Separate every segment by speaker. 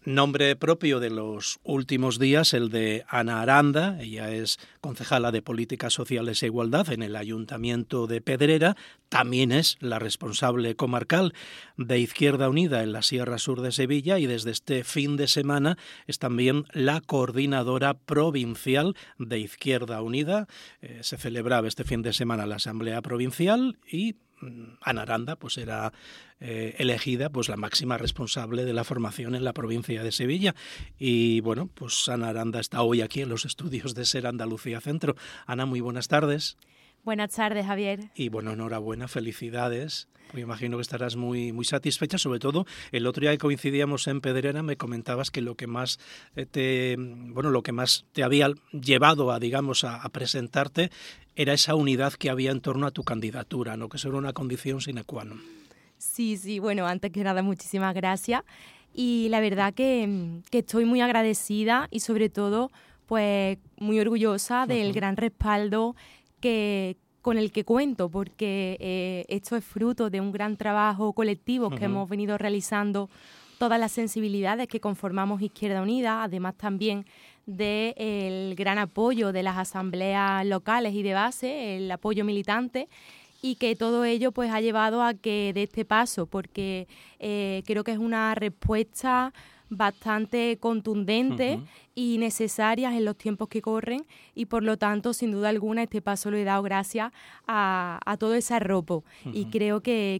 Speaker 1: Nombre propio de los últimos días, el de Ana Aranda. Ella es concejala de Políticas Sociales e Igualdad en el Ayuntamiento de Pedrera. También es la responsable comarcal de Izquierda Unida en la Sierra Sur de Sevilla y desde este fin de semana es también la coordinadora provincial de Izquierda Unida. Se celebraba este fin de semana la Asamblea Provincial y Ana Aranda pues era elegida pues la máxima responsable de la formación en la provincia de Sevilla. Y bueno, pues Ana Aranda está hoy aquí en los estudios de SER Andalucía Centro. Ana, muy buenas tardes.
Speaker 2: Buenas tardes, Javier.
Speaker 1: Y bueno, enhorabuena, felicidades. Me imagino que estarás muy satisfecha, sobre todo el otro día que coincidíamos en Pedrera me comentabas que lo que más te había llevado a presentarte era esa unidad que había en torno a tu candidatura, ¿no? Que eso era una condición sine qua non.
Speaker 2: Sí, bueno, antes que nada, muchísimas gracias. Y la verdad que estoy muy agradecida y sobre todo, pues, muy orgullosa del gran respaldo con el que cuento, porque esto es fruto de un gran trabajo colectivo que hemos venido realizando todas las sensibilidades que conformamos Izquierda Unida, además también del gran apoyo de las asambleas locales y de base, el apoyo militante, y que todo ello pues ha llevado a que dé este paso, porque creo que es una respuesta bastante contundente y necesarias en los tiempos que corren, y por lo tanto, sin duda alguna, este paso lo he dado gracias a todo ese arropo. Y creo que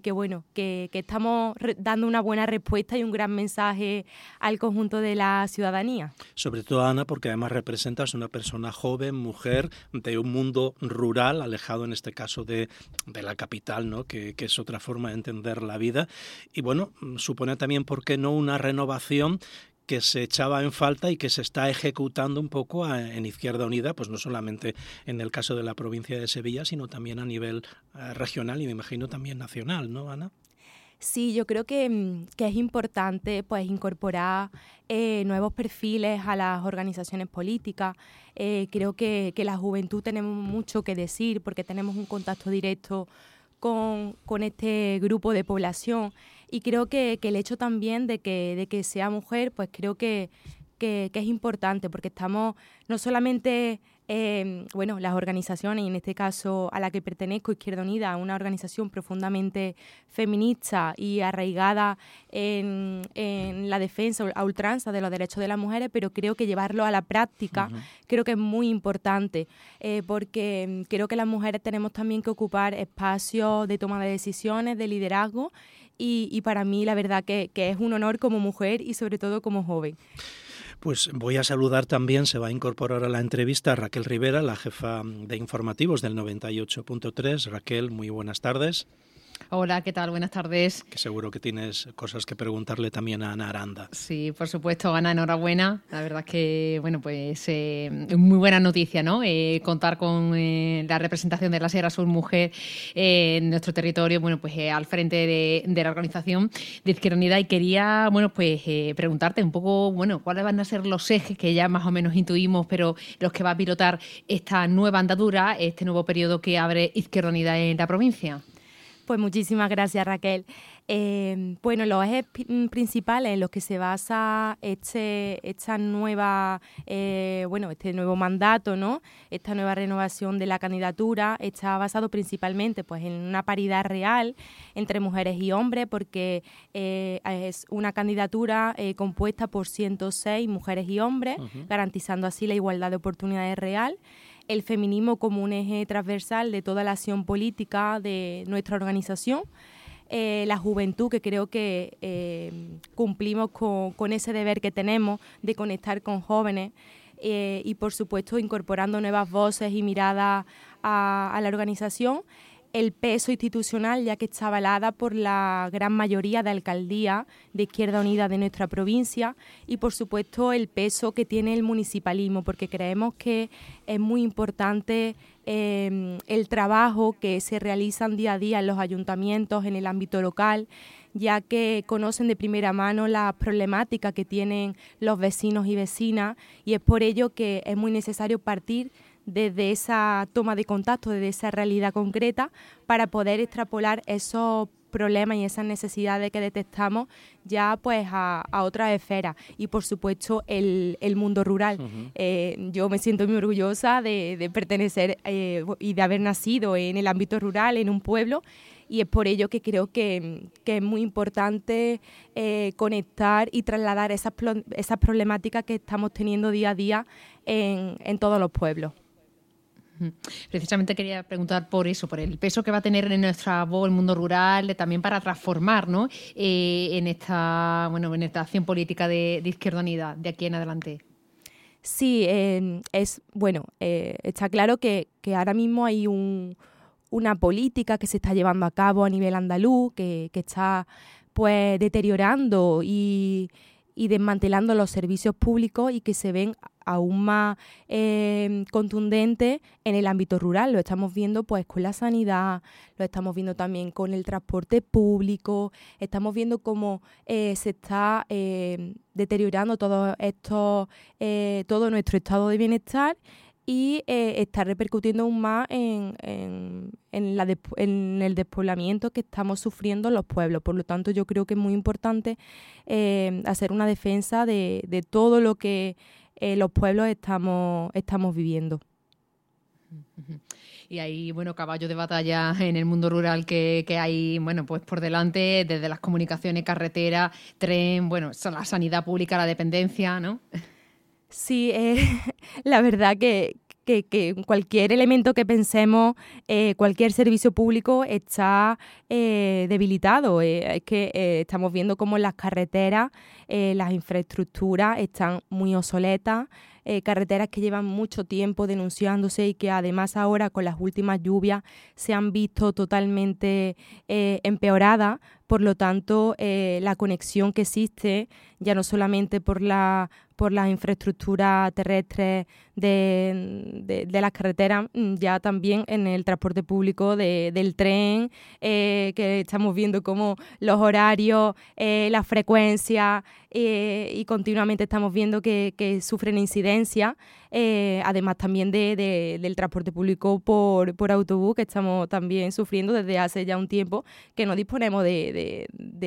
Speaker 2: estamos dando una buena respuesta y un gran mensaje al conjunto de la ciudadanía.
Speaker 1: Sobre todo, Ana, porque además representas una persona joven, mujer, de un mundo rural, alejado en este caso de la capital, ¿no? Que es otra forma de entender la vida. Y bueno, supone también, ¿por qué no?, una renovación que se echaba en falta y que se está ejecutando un poco en Izquierda Unida, pues no solamente en el caso de la provincia de Sevilla, sino también a nivel regional y me imagino también nacional, ¿no, Ana?
Speaker 2: Sí, yo creo que es importante pues incorporar nuevos perfiles a las organizaciones políticas. Creo que la juventud tenemos mucho que decir porque tenemos un contacto directo con este grupo de población, y creo que el hecho también de que sea mujer, pues creo que es importante, porque estamos no solamente las organizaciones, y en este caso a la que pertenezco, Izquierda Unida, una organización profundamente feminista y arraigada en la defensa a ultranza de los derechos de las mujeres, pero creo que llevarlo a la práctica creo que es muy importante, porque creo que las mujeres tenemos también que ocupar espacios de toma de decisiones, de liderazgo, y para mí la verdad que es un honor como mujer y sobre todo como joven.
Speaker 1: Pues voy a saludar también, se va a incorporar a la entrevista a Raquel Rivera, la jefa de informativos del 98.3. Raquel, muy buenas tardes.
Speaker 3: Hola, ¿qué tal? Buenas tardes.
Speaker 1: Que seguro que tienes cosas que preguntarle también a Ana Aranda.
Speaker 3: Sí, por supuesto, Ana, enhorabuena. La verdad es que, muy buena noticia, ¿no? Contar con la representación de la Sierra Sur Mujer en nuestro territorio, al frente de la organización de Izquierda Unida. Y quería, preguntarte un poco, cuáles van a ser los ejes que ya más o menos intuimos, pero los que va a pilotar esta nueva andadura, este nuevo periodo que abre Izquierda Unida en la provincia.
Speaker 2: Pues muchísimas gracias, Raquel. Los ejes principales en los que se basa este nuevo mandato, ¿no? Esta nueva renovación de la candidatura está basado principalmente pues, en una paridad real entre mujeres y hombres, porque es una candidatura compuesta por 106 mujeres y hombres, garantizando así la igualdad de oportunidades real. El feminismo como un eje transversal de toda la acción política de nuestra organización, la juventud, que creo que cumplimos con ese deber que tenemos de conectar con jóvenes, y por supuesto incorporando nuevas voces y miradas a la organización. El peso institucional, ya que está avalada por la gran mayoría de alcaldías de Izquierda Unida de nuestra provincia, y por supuesto el peso que tiene el municipalismo, porque creemos que es muy importante el trabajo que se realiza día a día en los ayuntamientos, en el ámbito local, ya que conocen de primera mano las problemáticas que tienen los vecinos y vecinas, y es por ello que es muy necesario partir desde esa toma de contacto, desde esa realidad concreta, para poder extrapolar esos problemas y esas necesidades que detectamos ya pues a otras esferas. Y por supuesto el mundo rural. Yo me siento muy orgullosa de pertenecer y de haber nacido en el ámbito rural, en un pueblo, y es por ello que creo que es muy importante conectar y trasladar esas problemáticas que estamos teniendo día a día en todos los pueblos.
Speaker 3: Precisamente quería preguntar por eso, por el peso que va a tener en nuestra voz el mundo rural, también para transformar, ¿no? en esta acción política de Izquierda Unida de aquí en adelante.
Speaker 2: Sí, está claro que ahora mismo hay una política que se está llevando a cabo a nivel andaluz, que está pues deteriorando y desmantelando los servicios públicos y que se ven aún más contundentes en el ámbito rural. Lo estamos viendo pues con la sanidad, lo estamos viendo también con el transporte público, estamos viendo cómo se está deteriorando todo nuestro estado de bienestar y está repercutiendo aún más en el despoblamiento que estamos sufriendo en los pueblos. Por lo tanto, yo creo que es muy importante hacer una defensa de todo lo que los pueblos estamos viviendo.
Speaker 3: Y hay, caballos de batalla en el mundo rural que hay, pues por delante, desde las comunicaciones, carretera, tren, la sanidad pública, la dependencia, ¿no?
Speaker 2: Sí, la verdad que cualquier elemento que pensemos, cualquier servicio público está debilitado. Es que estamos viendo cómo las carreteras, las infraestructuras están muy obsoletas, carreteras que llevan mucho tiempo denunciándose y que además ahora con las últimas lluvias se han visto totalmente empeoradas. Por lo tanto, la conexión que existe, ya no solamente por las infraestructuras terrestres de las carreteras, ya también en el transporte público del tren, que estamos viendo como los horarios, las frecuencias, y continuamente estamos viendo que sufren incidencias, además también del transporte público por autobús, que estamos también sufriendo desde hace ya un tiempo, que no disponemos de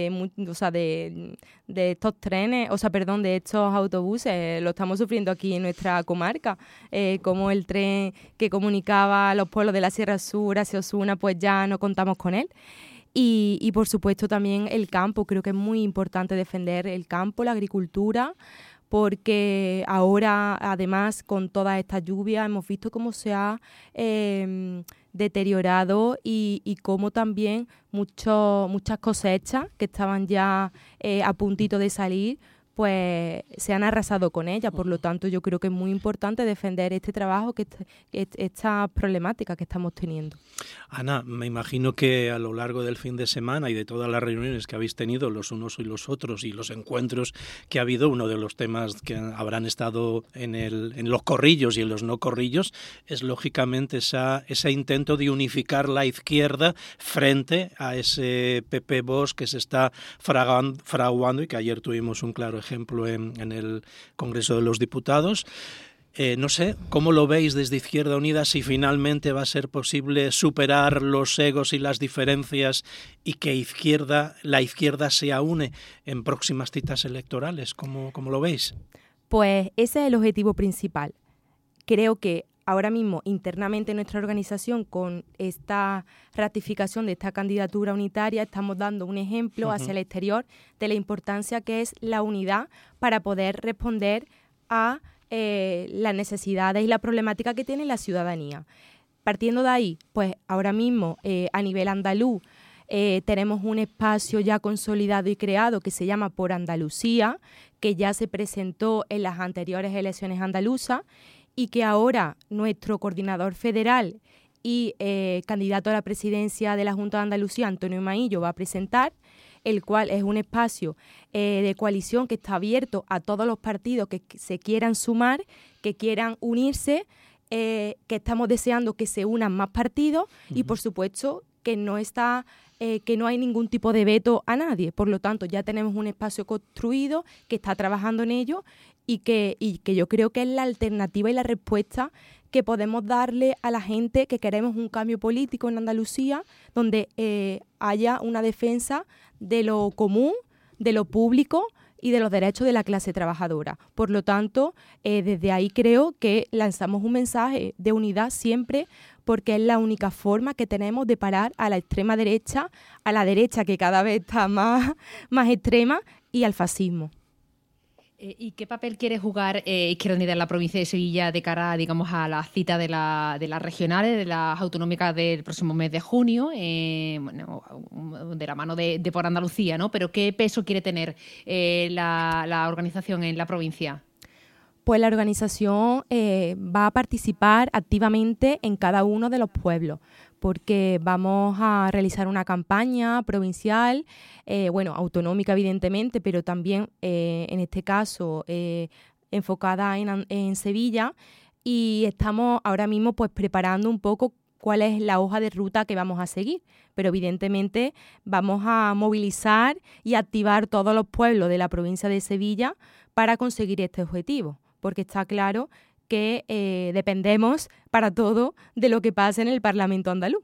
Speaker 2: estos trenes, de estos autobuses. Lo estamos sufriendo aquí en nuestra comarca, como el tren que comunicaba a los pueblos de la Sierra Sur hacia Osuna, pues ya no contamos con él. Y por supuesto también el campo. Creo que es muy importante defender el campo, la agricultura, porque ahora, además, con todas estas lluvias, hemos visto cómo se ha deteriorado y cómo también muchas cosechas que estaban ya a puntito de salir, pues se han arrasado con ellas. Por lo tanto, yo creo que es muy importante defender este trabajo, esta problemática que estamos teniendo.
Speaker 1: Ana, me imagino que a lo largo del fin de semana y de todas las reuniones que habéis tenido los unos y los otros y los encuentros que ha habido, uno de los temas que habrán estado en los corrillos y en los no corrillos es lógicamente ese intento de unificar la izquierda frente a ese PP-Vox que se está fraguando y que ayer tuvimos un claro ejemplo en el Congreso de los Diputados. No sé, ¿cómo lo veis desde Izquierda Unida? Si finalmente va a ser posible superar los egos y las diferencias y que la izquierda se aúne en próximas citas electorales. ¿Cómo lo veis?
Speaker 2: Pues ese es el objetivo principal. Creo que ahora mismo internamente en nuestra organización, con esta ratificación de esta candidatura unitaria, estamos dando un ejemplo hacia el exterior de la importancia que es la unidad para poder responder a las necesidades y la problemática que tiene la ciudadanía. Partiendo de ahí, pues ahora mismo a nivel andaluz tenemos un espacio ya consolidado y creado que se llama Por Andalucía, que ya se presentó en las anteriores elecciones andaluzas y que ahora nuestro coordinador federal y candidato a la presidencia de la Junta de Andalucía, Antonio Maillo, va a presentar, el cual es un espacio de coalición que está abierto a todos los partidos que se quieran sumar, que quieran unirse, que estamos deseando que se unan más partidos y, por supuesto, que no hay ningún tipo de veto a nadie. Por lo tanto, ya tenemos un espacio construido que está trabajando en ello y que yo creo que es la alternativa y la respuesta que podemos darle a la gente que queremos un cambio político en Andalucía, donde haya una defensa de lo común, de lo público y de los derechos de la clase trabajadora. Por lo tanto, desde ahí creo que lanzamos un mensaje de unidad siempre, porque es la única forma que tenemos de parar a la extrema derecha, a la derecha que cada vez está más extrema, y al fascismo.
Speaker 3: ¿Y qué papel quiere jugar Izquierda Unida en la provincia de Sevilla de cara, digamos, a la cita de las regionales, de las autonómicas del próximo mes de junio, bueno, de la mano de Por Andalucía, ¿no? Pero ¿qué peso quiere tener la organización en la provincia?
Speaker 2: Pues la organización va a participar activamente en cada uno de los pueblos, porque vamos a realizar una campaña provincial, autonómica evidentemente, pero también en este caso enfocada en Sevilla, y estamos ahora mismo pues preparando un poco cuál es la hoja de ruta que vamos a seguir, pero evidentemente vamos a movilizar y activar todos los pueblos de la provincia de Sevilla para conseguir este objetivo, porque está claro que dependemos para todo de lo que pase en el Parlamento andaluz.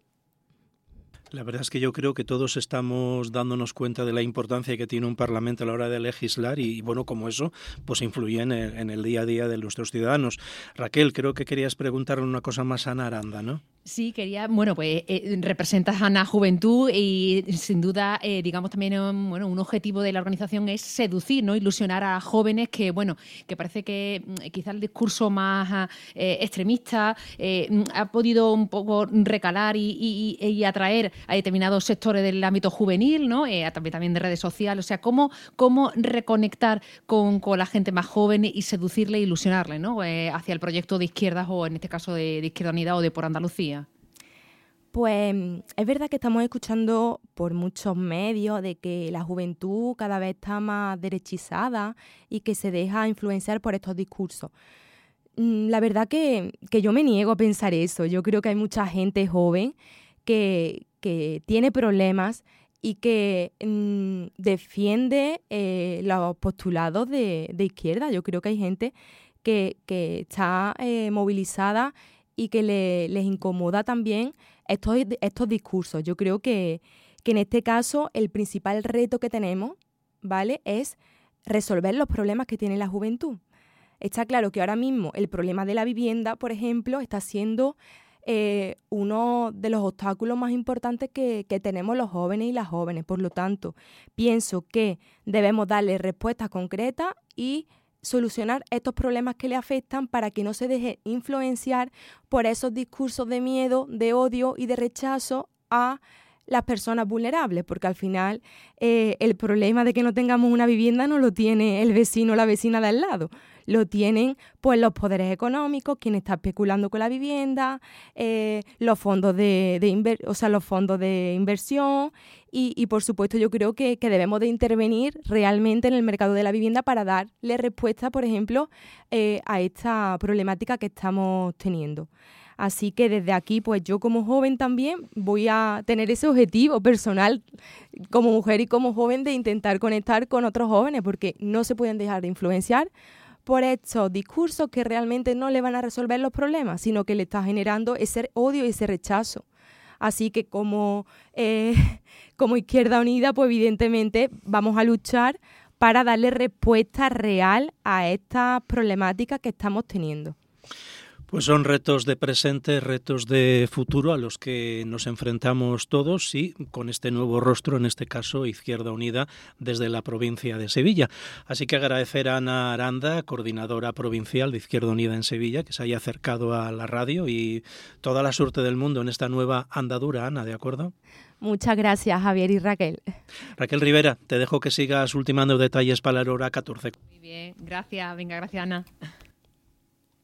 Speaker 1: La verdad es que yo creo que todos estamos dándonos cuenta de la importancia que tiene un Parlamento a la hora de legislar y bueno, como eso, pues influye en el día a día de nuestros ciudadanos. Raquel, creo que querías preguntarle una cosa más a Ana Aranda, ¿no?
Speaker 3: Sí, quería, representas a la juventud y sin duda, digamos también, un objetivo de la organización es seducir, ¿no? Ilusionar a jóvenes que parece que quizá el discurso más extremista ha podido un poco recalar y atraer a determinados sectores del ámbito juvenil, ¿no? También de redes sociales, o sea, cómo reconectar con la gente más joven y seducirle e ilusionarle, ¿no? Hacia el proyecto de izquierdas o en este caso de Izquierda Unida o de Por Andalucía.
Speaker 2: Pues es verdad que estamos escuchando por muchos medios de que la juventud cada vez está más derechizada y que se deja influenciar por estos discursos. La verdad que yo me niego a pensar eso. Yo creo que hay mucha gente joven que tiene problemas y que defiende los postulados de izquierda. Yo creo que hay gente que está movilizada y que les incomoda también estos discursos. Yo creo que en este caso el principal reto que tenemos, ¿vale?, es resolver los problemas que tiene la juventud. Está claro que ahora mismo el problema de la vivienda, por ejemplo, está siendo uno de los obstáculos más importantes que tenemos los jóvenes y las jóvenes. Por lo tanto, pienso que debemos darle respuestas concretas y solucionar estos problemas que le afectan para que no se deje influenciar por esos discursos de miedo, de odio y de rechazo a las personas vulnerables, porque al final el problema de que no tengamos una vivienda no lo tiene el vecino o la vecina de al lado, lo tienen pues los poderes económicos, quien está especulando con la vivienda, los fondos de inversión y por supuesto yo creo que debemos de intervenir realmente en el mercado de la vivienda para darle respuesta, por ejemplo, a esta problemática que estamos teniendo. Así que desde aquí, pues yo como joven también voy a tener ese objetivo personal como mujer y como joven de intentar conectar con otros jóvenes, porque no se pueden dejar de influenciar por estos discursos que realmente no le van a resolver los problemas, sino que le está generando ese odio y ese rechazo. Así que como Izquierda Unida, pues evidentemente vamos a luchar para darle respuesta real a estas problemáticas que estamos teniendo.
Speaker 1: Pues son retos de presente, retos de futuro a los que nos enfrentamos todos y con este nuevo rostro, en este caso Izquierda Unida, desde la provincia de Sevilla. Así que agradecer a Ana Aranda, coordinadora provincial de Izquierda Unida en Sevilla, que se haya acercado a la radio y toda la suerte del mundo en esta nueva andadura, Ana, ¿de acuerdo?
Speaker 2: Muchas gracias, Javier y Raquel.
Speaker 1: Raquel Rivera, te dejo que sigas ultimando detalles para la hora 14.
Speaker 3: Muy bien, gracias. Venga, gracias, Ana.